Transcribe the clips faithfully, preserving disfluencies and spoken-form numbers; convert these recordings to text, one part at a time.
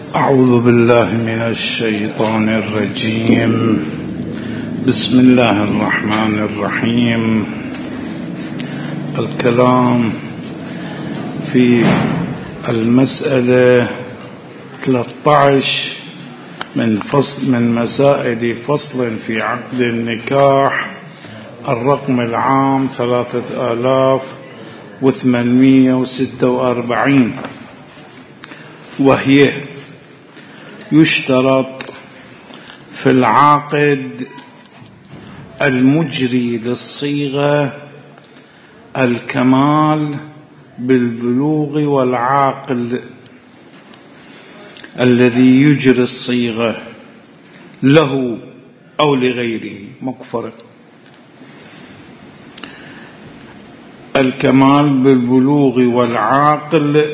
أعوذ بالله من الشيطان الرجيم. بسم الله الرحمن الرحيم. الكلام في المسألة ثلاثة عشر من فصل من مسائل فصل في عقد النكاح، الرقم العام ثلاثة آلاف وثمانمائة وستة وأربعين، وهي: يشترط في العاقد المجري للصيغة الكمال بالبلوغ والعاقل الذي يجري الصيغة له أو لغيره. مكفر الكمال بالبلوغ والعاقل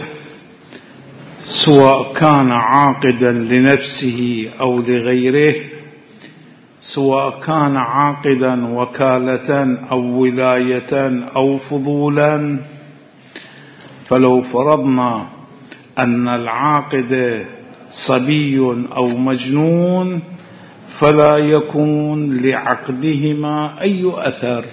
سواء كان عاقدا لنفسه أو لغيره، سواء كان عاقدا وكالة أو ولاية أو فضولا. فلو فرضنا أن العاقد صبي أو مجنون فلا يكون لعقدهما أي أثر.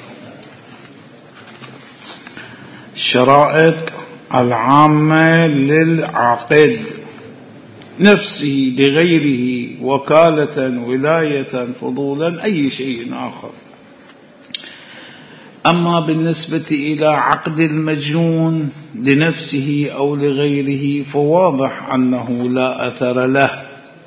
الشرائط العامة للعاقد نفسه لغيره، وكالة، ولاية، فضولا، أي شيء آخر. أما بالنسبة إلى عقد المجنون لنفسه أو لغيره فواضح أنه لا أثر له،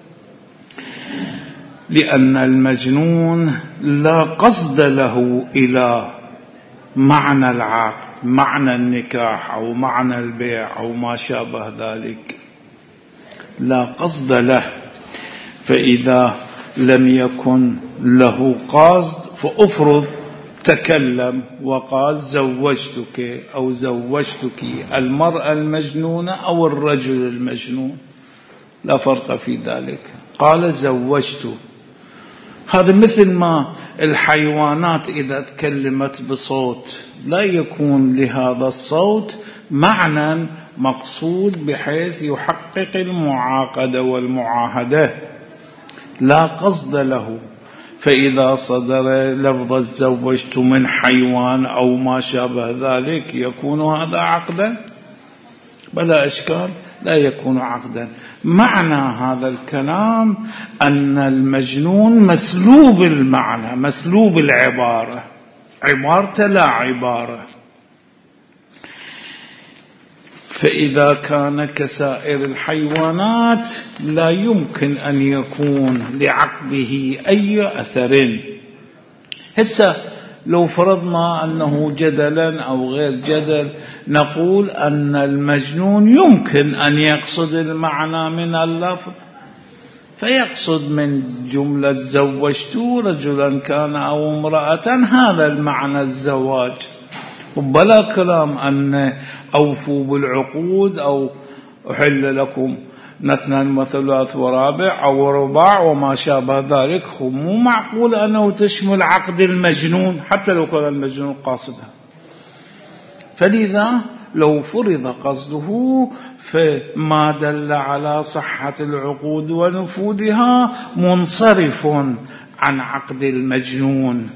لأن المجنون لا قصد له إلى معنى العقد، معنى النكاح أو معنى البيع أو ما شابه ذلك، لا قصد له. فإذا لم يكن له قصد فأفرض تكلم وقال زوجتك أو زوجتك المرأة المجنونة أو الرجل المجنون، لا فرق في ذلك، قال زوجته. هذا مثل ما الحيوانات إذا تكلمت بصوت لا يكون لهذا الصوت معنى مقصود بحيث يحقق المعاقدة والمعاهدة، لا قصد له. فإذا صدر لفظ زوجت من حيوان أو ما شابه ذلك يكون هذا عقدا؟ بلا إشكال، لا يكون عقدا. معنى هذا الكلام أن المجنون مسلوب المعنى، مسلوب العبارة، عبارة لا عبارة. فإذا كان كسائر الحيوانات لا يمكن أن يكون لعقده أي أثر. هسه لو فرضنا أنه جدلا أو غير جدل نقول أن المجنون يمكن أن يقصد المعنى من اللفظ، فيقصد من جملة زوجت رجلا كان أو امرأة هذا المعنى الزواج، وبلا كلام أن أوفوا بالعقود أو أحل لكم مثنى وثلاث ورابع أو رباع وما شابه ذلك. مو معقول أنه تشمل عقد المجنون حتى لو كان المجنون قاصدها. فلذا لو فرض قصده فما دل على صحة العقود ونفوذها منصرف عن عقد المجنون.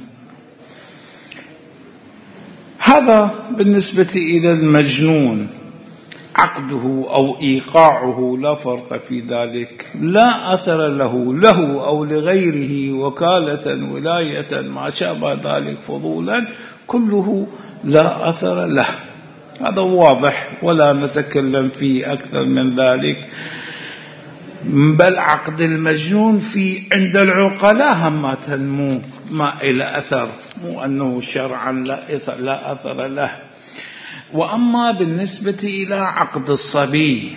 هذا بالنسبة إلى المجنون، عقده أو إيقاعه لا فرق في ذلك، لا أثر له له أو لغيره، وكالة، ولاية، ما شابه ذلك، فضولا، كله لا أثر له. هذا واضح ولا نتكلم فيه أكثر من ذلك. بل عقد المجنون في عند العقلاء هم تنمو ما إلى أثر، مو أنه شرعا لا أثر, لا أثر له. وأما بالنسبة إلى عقد الصبي،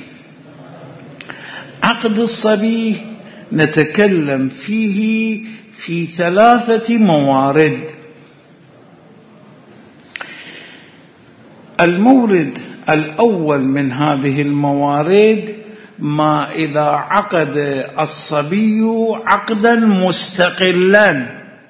عقد الصبي نتكلم فيه في ثلاثة موارد. المورد الأول من هذه الموارد ما إذا عقد الصبي عقدا مستقلا.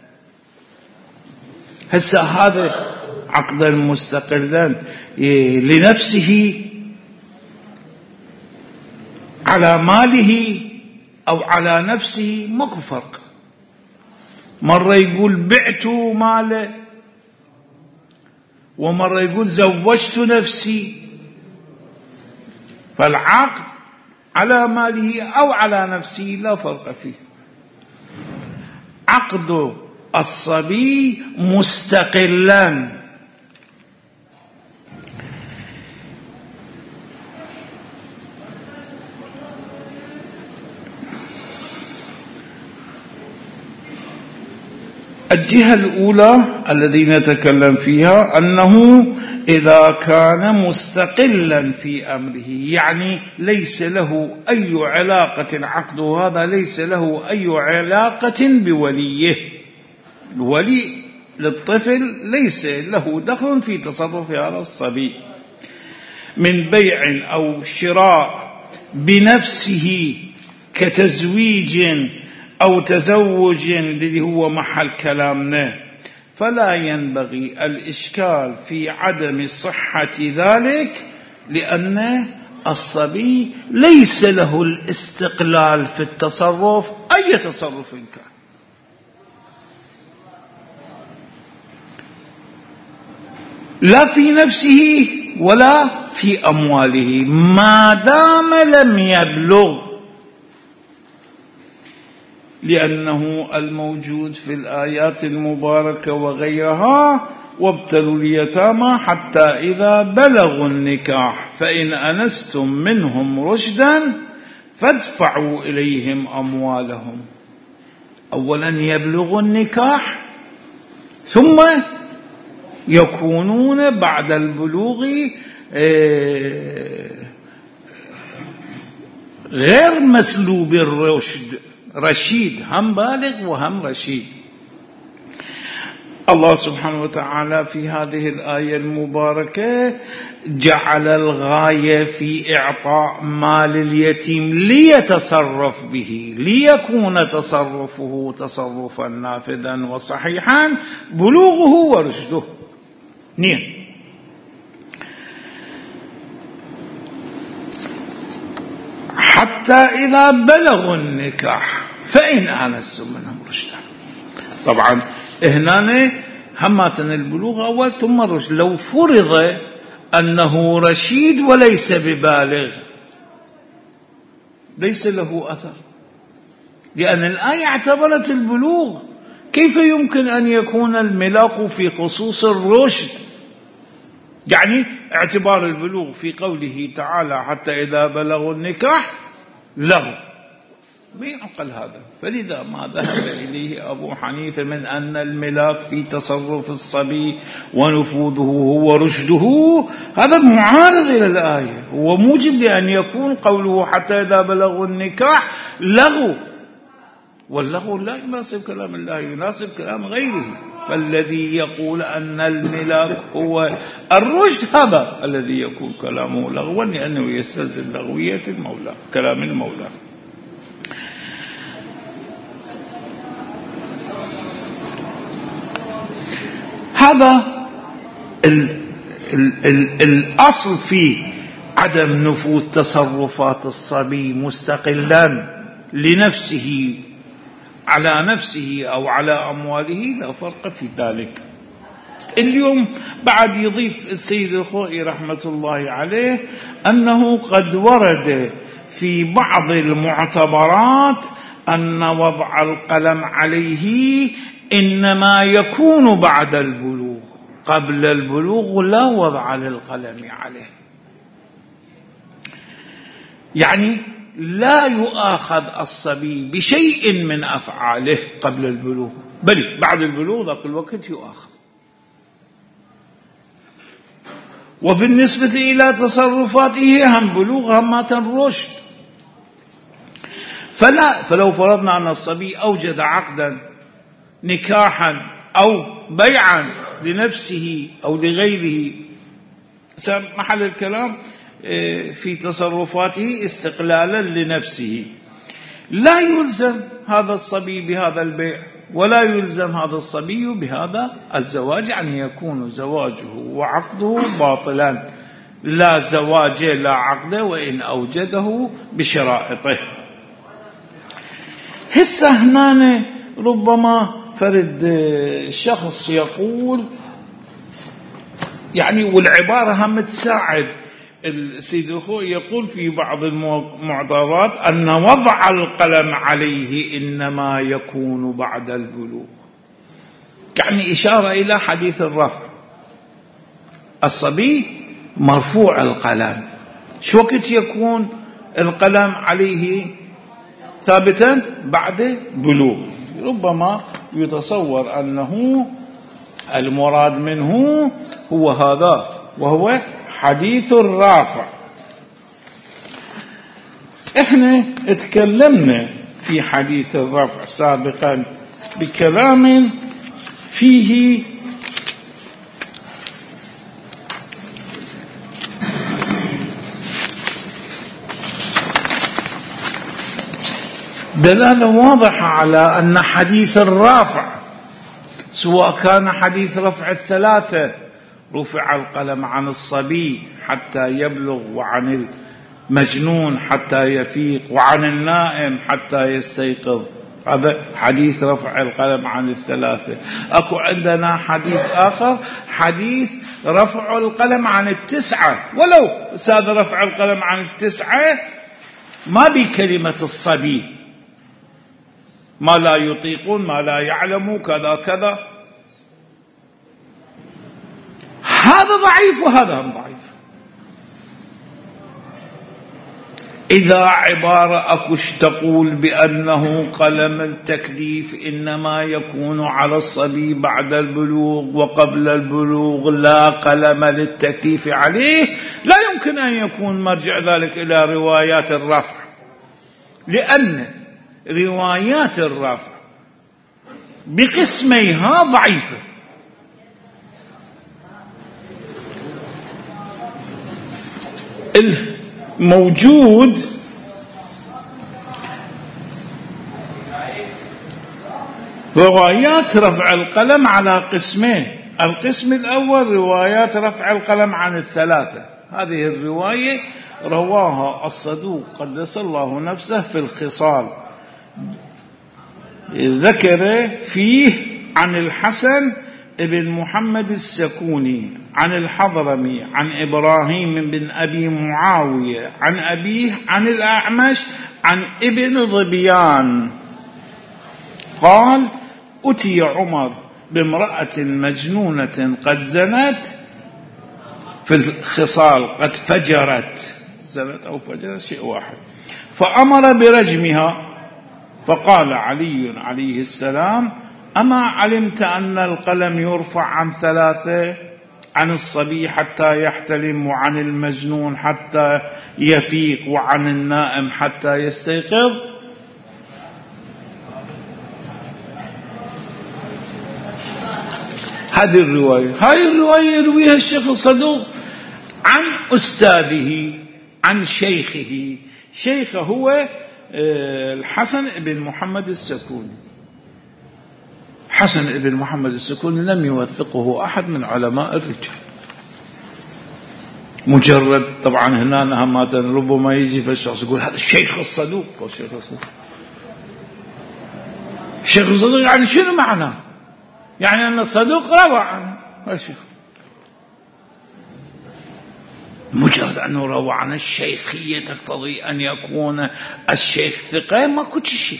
هسه هذا عقدا مستقلا لنفسه على ماله أو على نفسه ماكو فرق. مرة يقول بعت ماله، ومرة يقول زوجت نفسي. فالعقد على ماله أو على نفسه لا فرق فيه. عقد الصبي مستقلا، الجهة الأولى الذي نتكلم فيها أنه إذا كان مستقلا في أمره، يعني ليس له أي علاقة، عقده هذا ليس له أي علاقة بوليه. الولي للطفل ليس له دخل في تصرف هذا الصبي من بيع أو شراء بنفسه كتزويج أو تزوج الذي هو محل كلامنا، فلا ينبغي الإشكال في عدم صحة ذلك، لأن الصبي ليس له الاستقلال في التصرف أي تصرف كان. لا في نفسه ولا في أمواله ما دام لم يبلغ، لأنه الموجود في الآيات المباركة وغيرها: وابتلوا اليتامى حتى إذا بلغوا النكاح فإن أنستم منهم رشدا فادفعوا إليهم أموالهم. أولا يبلغوا النكاح، ثم يكونون بعد البلوغ غير مسلوب الرشد، رشيد، هم بالغ وهم رشيد. الله سبحانه وتعالى في هذه الآية المباركة جعل الغاية في إعطاء مال اليتيم ليتصرف به، ليكون تصرفه تصرفا نافذا وصحيحا، بلوغه ورشده. نعم. حتى إذا بلغوا النكاح فإن آنستم منهم رشدا. طبعا هنا هماتنا البلوغ أول ثم الرشد. لو فرض أنه رشيد وليس ببالغ ليس له أثر، لأن الآية اعتبرت البلوغ. كيف يمكن أن يكون الملاك في خصوص الرشد؟ يعني اعتبار البلوغ في قوله تعالى حتى إذا بلغوا النكاح له، ما يعقل هذا. فلذا ما ذهب إليه أبو حنيفة من أن الملاك في تصرف الصبي ونفوذه هو رشده، هذا معارض إلى الآية، هو موجب لأن يكون قوله حتى إذا بلغوا النكاح لغو، واللغو لا يناسب كلام الله، يناسب كلام غيره. فالذي يقول أن الملاك هو الرشد هذا الذي يكون كلامه لغوا، لأنه يستلزم لغوية المولى، كلام المولى. هذا ال ال ال الأصل في عدم نفوذ تصرفات الصبي مستقلا لنفسه على نفسه أو على أمواله، لا فرق في ذلك. اليوم بعد يضيف السيد الخوئي رحمة الله عليه أنه قد ورد في بعض المعتبرات أن وضع القلم عليه إنما يكون بعد البلوغ، قبل البلوغ لا وضع للقلم عليه. يعني لا يؤاخذ الصبي بشيء من أفعاله قبل البلوغ، بل بعد البلوغ ذاك الوقت يؤاخذ. وفي النسبة إلى تصرفاته هم بلوغ همات الرشد. فلا فلو فرضنا أن الصبي أوجد عقدا نكاحا أو بيعا لنفسه أو لغيره، محل الكلام في تصرفاته استقلالا لنفسه، لا يلزم هذا الصبي بهذا البيع ولا يلزم هذا الصبي بهذا الزواج، يعني يكون زواجه وعقده باطلا، لا زواج لا عقد وإن أوجده بشرائطه. هسه هنا ربما فرد شخص يقول يعني، والعبارة هم تساعد السيد الخوئي، يقول في بعض المعتبرات أن وضع القلم عليه إنما يكون بعد البلوغ، يعني إشارة إلى حديث الرفع. الصبي مرفوع القلم، شو وقت يكون القلم عليه ثابتا؟ بعد بلوغ. ربما يتصور أنه المراد منه هو هذا، وهو حديث الرافع. احنا اتكلمنا في حديث الرفع سابقا بكلام فيه دلالة واضحة على أن حديث الرافع، سواء كان حديث رفع الثلاثة، رفع القلم عن الصبي حتى يبلغ، وعن المجنون حتى يفيق، وعن النائم حتى يستيقظ، هذا حديث رفع القلم عن الثلاثة. أكو عندنا حديث آخر، حديث رفع القلم عن التسعة، ولو ساد رفع القلم عن التسعة ما بكلمة الصبي، ما لا يطيقون، ما لا يعلمون، كذا كذا، هذا ضعيف وهذا هم ضعيف. إذا عبارة أكش تقول بأنه قلم التكليف إنما يكون على الصبي بعد البلوغ، وقبل البلوغ لا قلم للتكليف عليه، لا يمكن أن يكون مرجع ذلك إلى روايات الرفع، لأن روايات الرفع بقسميها ضعيفة. الموجود روايات رفع القلم على قسمين، القسم الأول روايات رفع القلم عن الثلاثة، هذه الرواية رواها الصدوق قدس الله نفسه في الخصال، ذكر فيه عن الحسن ابن محمد السكوني عن الحضرمي عن إبراهيم بن أبي معاوية عن أبيه عن الأعمش عن ابن ظبيان قال: أتي عمر بامرأة مجنونة قد زنت في الخصال، قد فجرت، زنت أو فجرت شيء واحد، فأمر برجمها. فقال علي عليه السلام: أما علمت أن القلم يرفع عن ثلاثة، عن الصبي حتى يحتلم، وعن المجنون حتى يفيق، وعن النائم حتى يستيقظ؟ هذه الرواية هذه الرواية يرويها الشيخ الصدوق عن أستاذه، عن شيخه. شيخه هو الحسن بن محمد السكوني. حسن بن محمد السكوني لم يوثقه أحد من علماء الرجال، مجرد طبعا هنا نهمات ربما يجي في الشخص يقول هذا الشيخ الصدوق، الشيخ الصدوق الشيخ الصدوق يعني شنو معناه؟ يعني أن الصدوق روى عنه الشيخ، مجرد أنه روى عن الشيخية تقتضي أن يكون الشيخ ثقة، ما كنت شيء.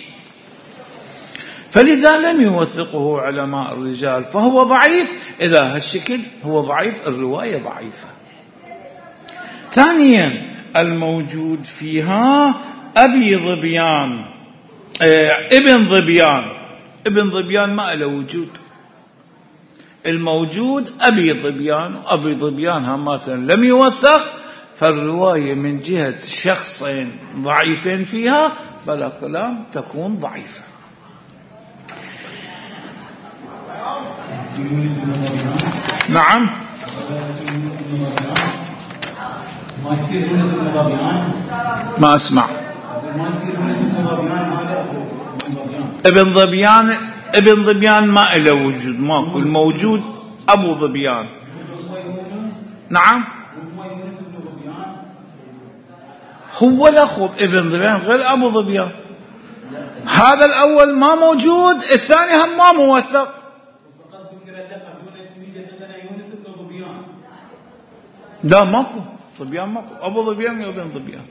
فلذا لم يوثقه علماء الرجال، فهو ضعيف. إذا هالشكل هو ضعيف، الرواية ضعيفة. ثانيا الموجود فيها أبي ظبيان، اه ابن ظبيان. ابن ظبيان ما له وجود، الموجود أبي ظبيان، أبي ظبيان همات لم يوثق، فالرواية من جهة شخصين ضعيفين فيها بلا كلام تكون ضعيفة. نعم. ما أسمع. ابن ظبيان ابن ظبيان ما له وجود، ماكو، الموجود أبو ظبيان. نعم. هو الأخو ابن ظبيان غير أبو ظبيان. هذا الأول ما موجود، الثاني هم ما موثق. لا ماكو ظبيان، ماكو أبو ظبيان وابن ظبيان.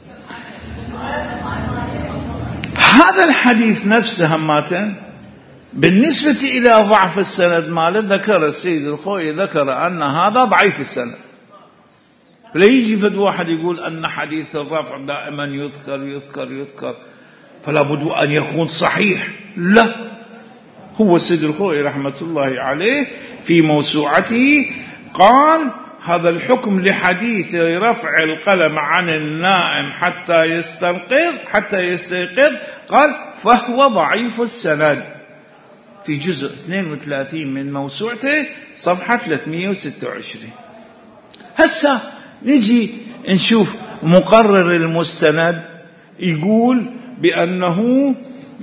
هذا الحديث نفسه هماتن بالنسبة إلى ضعف السند ماله ذكر السيد الخوئي ذكر أن هذا ضعيف السند. لا يجي فد واحد يقول أن حديث الرفع دائما يذكر يذكر يذكر فلا بد أن يكون صحيح. لا، هو السيد الخوئي رحمة الله عليه في موسوعته قال هذا الحكم لحديث رفع القلم عن النائم حتى يستيقظ حتى يستيقظ قال فهو ضعيف السند، في جزء اثنين وثلاثين من موسوعته صفحة ثلاثمئة وستة وعشرين. هسه نجي نشوف مقرر المستند يقول بأنه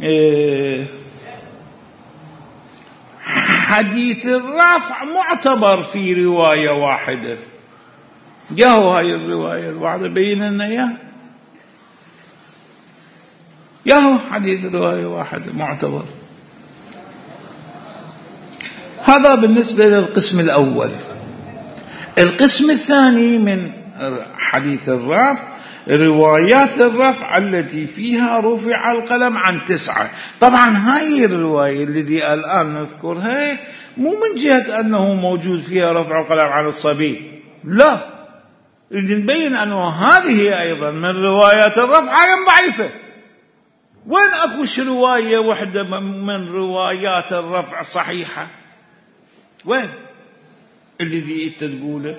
حديث الرفع معتبر في رواية واحدة. جاءوا هاي الرواية الواحدة بين لنا إياه، جاءوا حديث رواية واحدة معتبر. هذا بالنسبة للقسم الأول. القسم الثاني من حديث الرفع روايات الرفع التي فيها رفع القلم عن تسعة. طبعا هاي الرواية التي الآن نذكرها مو من جهة أنه موجود فيها رفع القلم عن الصبي، لا، اللي نبين أنه هذه أيضا من روايات الرفع أيضا ضعيفة. وين أكوش رواية واحدة من روايات الرفع صحيحة؟ وين الذي أنت تقوله؟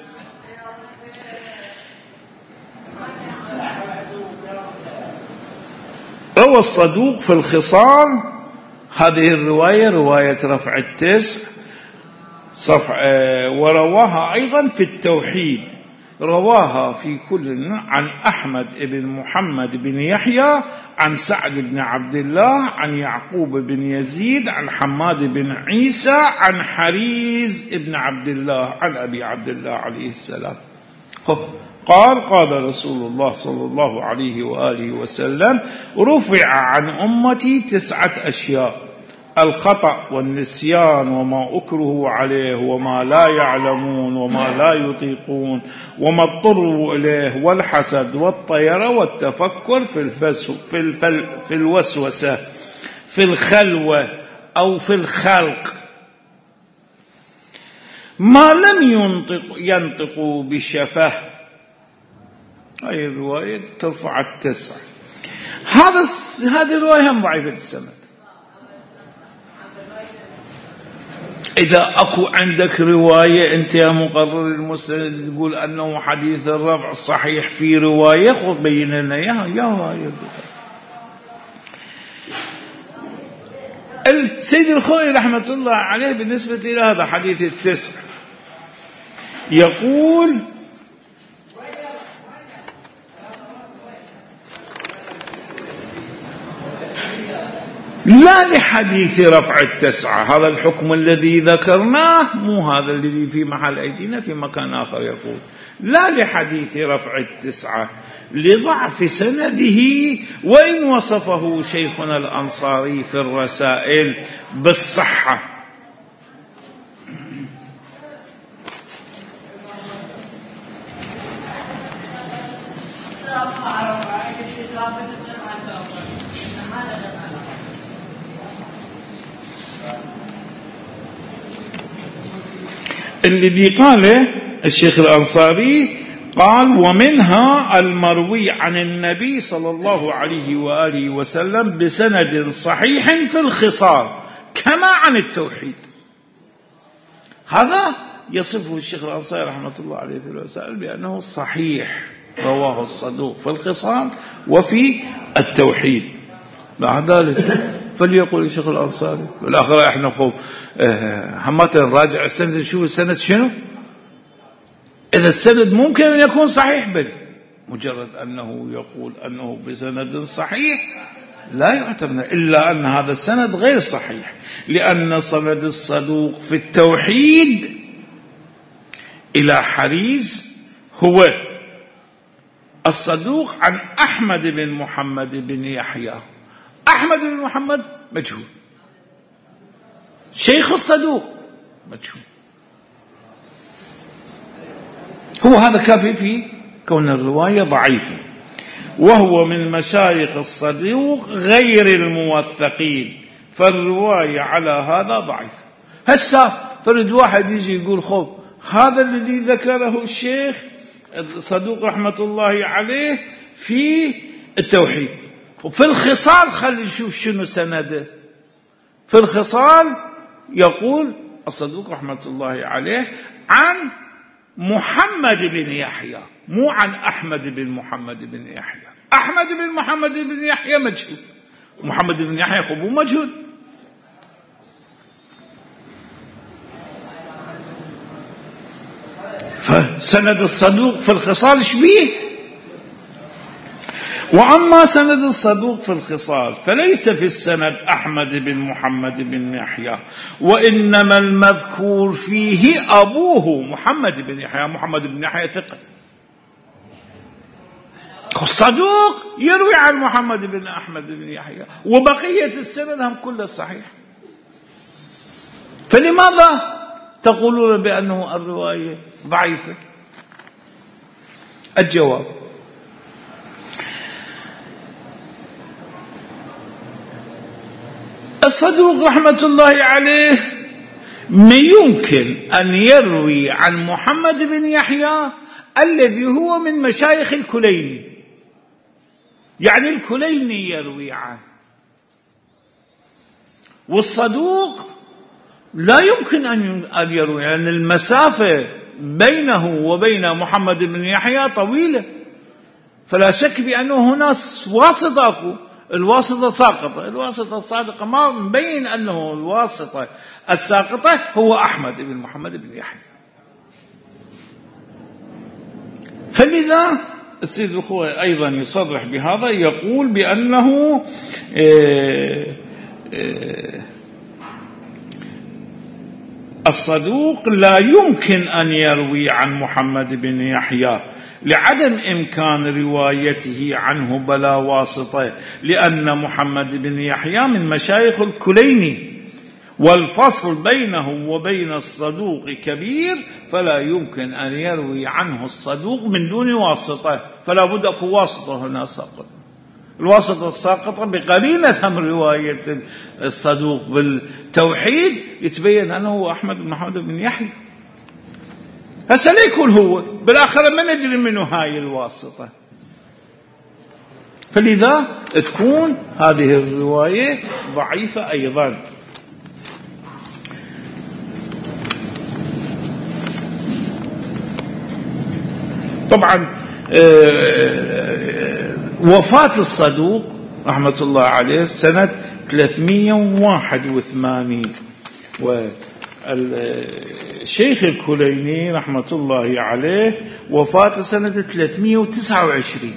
روى الصدوق في الخصال هذه الرواية رواية رفع التسع صفحة، ورواها أيضا في التوحيد، رواها في كل عن أحمد بن محمد بن يحيى عن سعد بن عبد الله عن يعقوب بن يزيد عن حماد بن عيسى عن حريز بن عبد الله عن أبي عبد الله عليه السلام قال قال رسول الله صلى الله عليه وآله وسلم رفع عن أمتي تسعة أشياء: الخطأ والنسيان وما أكرهوا عليه وما لا يعلمون وما لا يطيقون وما اضطروا إليه والحسد والطيرة والتفكر في الفسو في, الفل في الوسوسة في الخلوة أو في الخلق ما لم ينطق ينطقوا بشفه. هذه الرواية ترفع التسع. هذا هذه الرواية هم ضعيفة السند. إذا أكو عندك رواية أنت يا مقرر المسند تقول أنه حديث الرفع صحيح في رواية خذ بين لنا إياها يا هاي. السيد الخوئي رحمة الله عليه بالنسبة إلى هذا حديث التسع يقول لا لحديث رفع التسعة، هذا الحكم الذي ذكرناه مو هذا الذي في محل أيدينا، في مكان آخر يقول لا لحديث رفع التسعة لضعف سنده، وإن وصفه شيخنا الأنصاري في الرسائل بالصحة. الذي قاله الشيخ الأنصاري قال ومنها المروي عن النبي صلى الله عليه وآله وسلم بسند صحيح في الخصال كما عن التوحيد. هذا يصفه الشيخ الأنصاري رحمة الله عليه في الرسائل بأنه صحيح، رواه الصدوق في الخصال وفي التوحيد. بعد ذلك فليقول الشيخ الأنصاري والآخر احنا خوف همات نراجع السند نشوف السند شنو. إذا السند ممكن أن يكون صحيح بل مجرد أنه يقول أنه بسند صحيح لا يعتبر، إلا أن هذا السند غير صحيح، لأن سند الصدوق في التوحيد إلى حريز هو الصدوق عن أحمد بن محمد بن يحيى. أحمد بن محمد مجهول، شيخ الصدوق مجهول. هو هذا كافي في كون الرواية ضعيفة. وهو من مشايخ الصدوق غير الموثقين، فالرواية على هذا ضعيف. هسا فرد واحد يجي يقول خب هذا الذي ذكره الشيخ الصدوق رحمة الله عليه في التوحيد، وفي الخصال خلي نشوف شنو سنده. في الخصال يقول الصدوق رحمة الله عليه عن محمد بن يحيى، مو عن أحمد بن محمد بن يحيى. أحمد بن محمد بن يحيى مجهول، محمد بن يحيى خبو مجهول. فسند الصدوق في الخصال شبيه. وأما سند الصدوق في الخصال فليس في السند أحمد بن محمد بن يحيى، وإنما المذكور فيه أبوه محمد بن يحيى. محمد بن يحيى ثقة، الصدوق يروي عن محمد بن أحمد بن يحيى، وبقية السند هم كله صحيح. فلماذا تقولون بأنه الرواية ضعيفة؟ الجواب: الصدوق رحمة الله عليه ما يمكن أن يروي عن محمد بن يحيى الذي هو من مشايخ الكليني، يعني الكليني يروي عنه، والصدوق لا يمكن أن يروي، لأن يعني المسافة بينه وبين محمد بن يحيى طويلة، فلا شك بأنه هنا واسطة أكو، الواسطة ساقطة. الواسطة الصادقة ما مبين أنه الواسطة الساقطة هو أحمد بن محمد بن يحيى. فلذا السيد الخوئي أيضا يصرح بهذا، يقول بأنه إيه إيه الصدوق لا يمكن أن يروي عن محمد بن يحيى لعدم إمكان روايته عنه بلا واسطة، لأن محمد بن يحيى من مشايخ الكليني، والفصل بينه وبين الصدوق كبير، فلا يمكن أن يروي عنه الصدوق من دون واسطة، فلا بد أكو واسطة هنا ساقطة. الواسطة الساقطة بقرينة هم رواية الصدوق بالتوحيد يتبين أنه هو أحمد بن محمد بن يحيى. هسا لا يكون هو، بالآخرة ما ندري منه هاي الواسطة، فلذا تكون هذه الرواية ضعيفة أيضا. طبعا وفاة الصدوق رحمة الله عليه سنة ثلاثمئة وواحد وثمانين، والشيخ الكليني رحمة الله عليه وفاة سنة ثلاثمئة وتسعة وعشرين،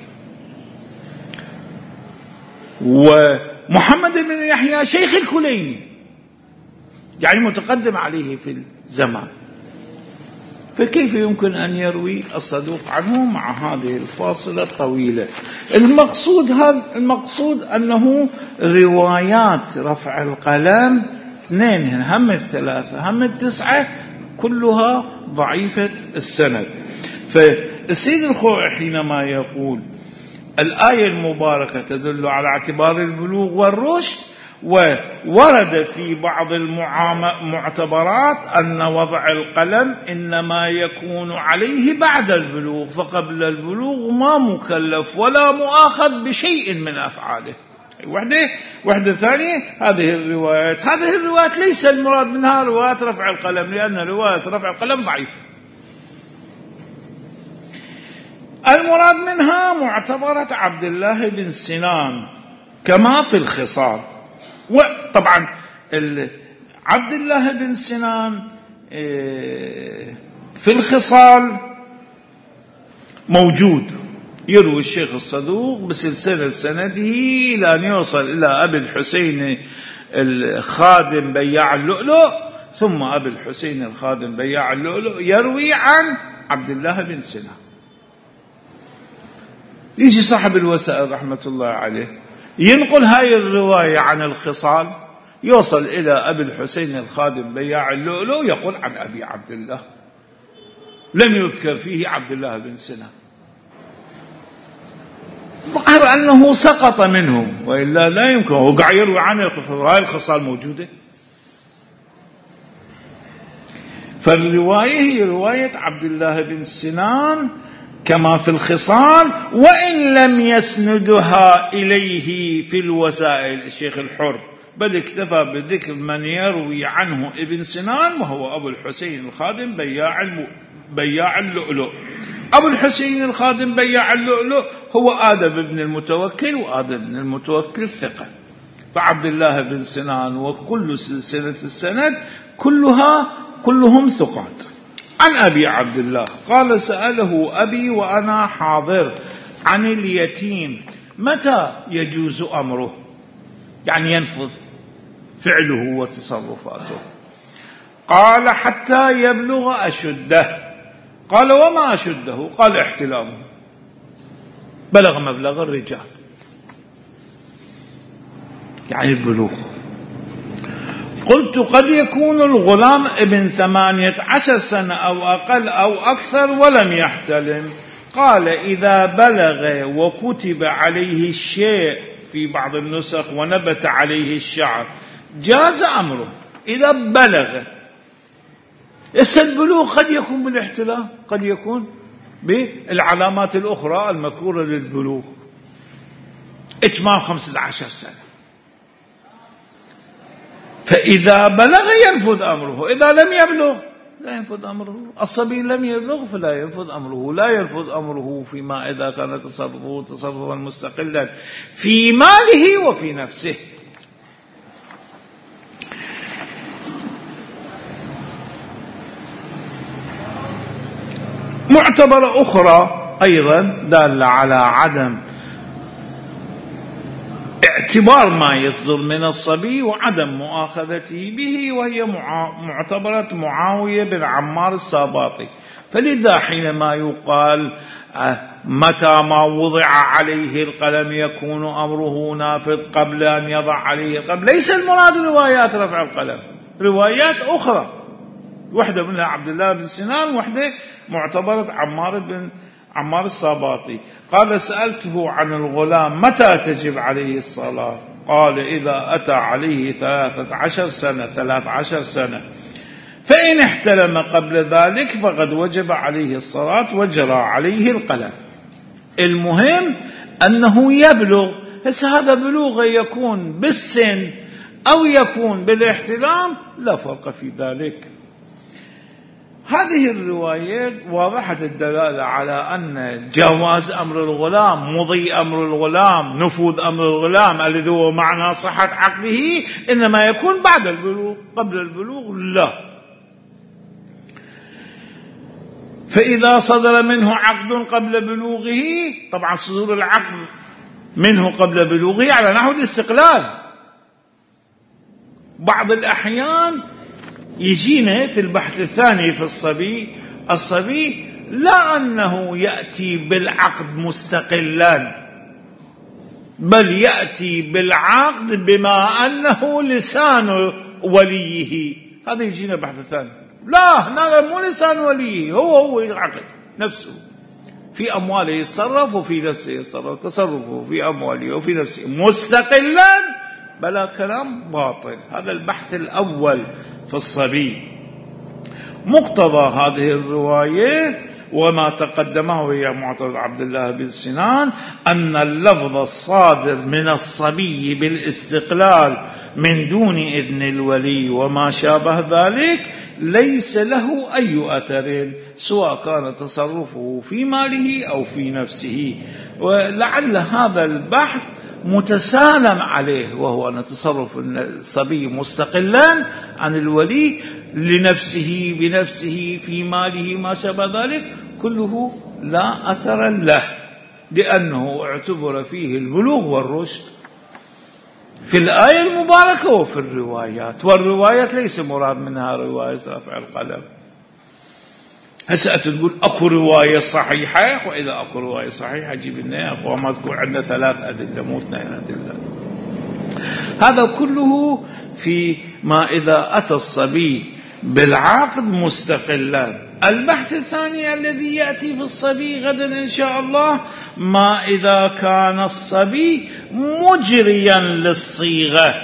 ومحمد بن يحيى شيخ الكليني يعني متقدم عليه في الزمان، فكيف يمكن أن يروي الصدوق عنه مع هذه الفاصلة الطويلة؟ المقصود هذا المقصود أنه روايات رفع القلم اثنين هم الثلاثة هم التسعة كلها ضعيفة السند. فالسيد الخوئي حينما يقول الآية المباركة تدل على اعتبار البلوغ والرشد، وورد في بعض المعتبرات أن وضع القلم إنما يكون عليه بعد البلوغ، فقبل البلوغ ما مكلف ولا مؤاخذ بشيء من أفعاله. وحدة وحدة ثانية هذه الروايات هذه الروايات ليس المراد منها روايات رفع القلم، لأن رواية رفع القلم ضعيفة. المراد منها معتبرة عبد الله بن سنان كما في الخصال. وطبعا عبد الله بن سنان في الخصال موجود، يروي الشيخ الصدوق بسلسلة سنده إلى أن يوصل إلى أبي الحسين الخادم بياع اللؤلؤ، ثم أبي الحسين الخادم بياع اللؤلؤ يروي عن عبد الله بن سنان. يجي صاحب الوسائل رحمة الله عليه ينقل هاي الرواية عن الخصال، يوصل إلى أبي الحسين الخادم بياع اللؤلؤ يقول عن أبي عبد الله، لم يذكر فيه عبد الله بن سنان. ظهر أنه سقط منه، وإلا لا يمكن، هو قاعد يروي عن الخصال، هاي الخصال موجودة. فالرواية هي رواية عبد الله بن سنان كما في الخصال، وإن لم يسندها إليه في الوسائل الشيخ الحر، بل اكتفى بذكر من يروي عنه ابن سنان وهو أبو الحسين الخادم بياع الم... بياع اللؤلؤ. أبو الحسين الخادم بياع اللؤلؤ هو آدم بن المتوكل، وآدم بن المتوكل ثقة. فعبد الله بن سنان وكل سلسلة السند كلها كلهم ثقات. عن أبي عبد الله قال سأله أبي وأنا حاضر عن اليتيم متى يجوز أمره، يعني ينفذ فعله وتصرفاته. قال حتى يبلغ أشده. قال وما أشده؟ قال احتلامه، بلغ مبلغ الرجال، يعني البلوغ. قلت قد يكون الغلام ابن ثمانية عشر سنة أو أقل أو أكثر ولم يحتلم. قال إذا بلغ وكتب عليه الشيء في بعض النسخ ونبت عليه الشعر جاز أمره إذا بلغ. البلوغ قد يكون بالاحتلام، قد يكون بالعلامات الأخرى المذكورة للبلوغ، إتمام خمسة عشر سنة. فإذا بلغ ينفذ أمره، إذا لم يبلغ لا ينفذ أمره. الصبي لم يبلغ فلا ينفذ أمره. لا ينفذ أمره فيما إذا كان تصرفه تصرفا مستقلا في ماله وفي نفسه. معتبرة أخرى أيضا دالة على عدم اعتبار ما يصدر من الصبي وعدم مؤاخذته به، وهي معتبرة معاوية بن عمار الساباطي. فلذا حينما يقال متى ما وضع عليه القلم يكون أمره نافذ قبل أن يضع عليه القلم، ليس المراد روايات رفع القلم، روايات أخرى، واحدة منها عبد الله بن سنان، واحدة معتبرة عمار بن عمار الساباطي. قال سألته عن الغلام متى تجب عليه الصلاة؟ قال إذا أتى عليه ثلاثة عشر سنة ثلاث عشر سنة، فإن احتلم قبل ذلك فقد وجب عليه الصلاة وجرى عليه القلم. المهم أنه يبلغ. بس هذا بلوغ يكون بالسن أو يكون بالاحتلام لا فرق في ذلك. هذه الروايات واضحة الدلالة على أن جواز أمر الغلام، مضي أمر الغلام، نفوذ أمر الغلام الذي هو معنى صحة عقده إنما يكون بعد البلوغ، قبل البلوغ لا. فإذا صدر منه عقد قبل بلوغه، طبعا صدور العقد منه قبل بلوغه على نحو الاستقلال. بعض الأحيان يجينا في البحث الثاني في الصبي، الصبي لا أنه يأتي بالعقد مستقلا، بل يأتي بالعقد بما أنه لسان وليه. هذا يجينا بحث ثاني. لا، هذا مو لسان وليه، هو هو العقد نفسه، في أمواله يتصرف وفي نفسه يتصرف، تصرفه في أمواله وفي نفسه مستقلا بلا كلام باطل. هذا البحث الأول في الصبي. مقتضى هذه الرواية وما تقدمه هي معتبر عبد الله بن سنان أن اللفظ الصادر من الصبي بالاستقلال من دون إذن الولي وما شابه ذلك ليس له أي أثر، سواء كان تصرفه في ماله أو في نفسه. ولعل هذا البحث متسالم عليه، وهو أن تصرف الصبي مستقلا عن الولي لنفسه بنفسه في ماله ما شابه ذلك كله لا أثر له، لأنه اعتبر فيه البلوغ والرشد في الآية المباركة وفي الروايات. والروايات ليس مراد منها رواية رفع القلم. هسه تقول أكو رواية صحيحة، وإذا أكو رواية صحيحة جيب لنا وما تكون عندنا ثلاث أدلة مو اثنين أدلة. هذا كله في ما إذا أتى الصبي بالعقد مستقلا. البحث الثاني الذي يأتي في الصبي غدا إن شاء الله، ما إذا كان الصبي مجريا للصيغة،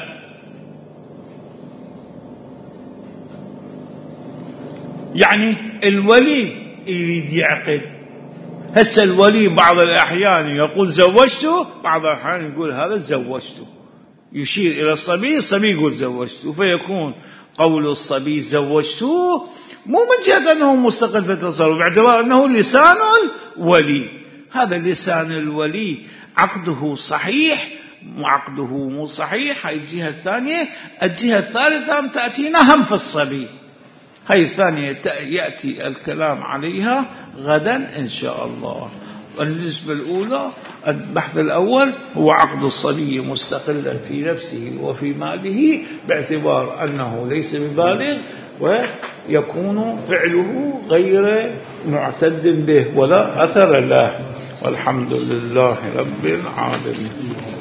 يعني الولي يريد يعقد. هسه الولي بعض الأحيان يقول زوجته، بعض الأحيان يقول هذا زوجته، يشير إلى الصبي، الصبي يقول زوجته، فيكون قول الصبي زوجته مو من جهة أنه مستقل في التصرف، باعتبار أنه لسان الولي. هذا لسان الولي عقده صحيح، عقده مو صحيح. هاي الجهة الثانية. الجهة الثالثة تأتينا هم في الصبي، هاي الثانية يأتي الكلام عليها غدا إن شاء الله. النسبة الأولى البحث الأول هو عقد الصبي مستقلا في نفسه وفي ماله، باعتبار أنه ليس ببالغ ويكون فعله غير معتد به ولا أثر له. والحمد لله رب العالمين.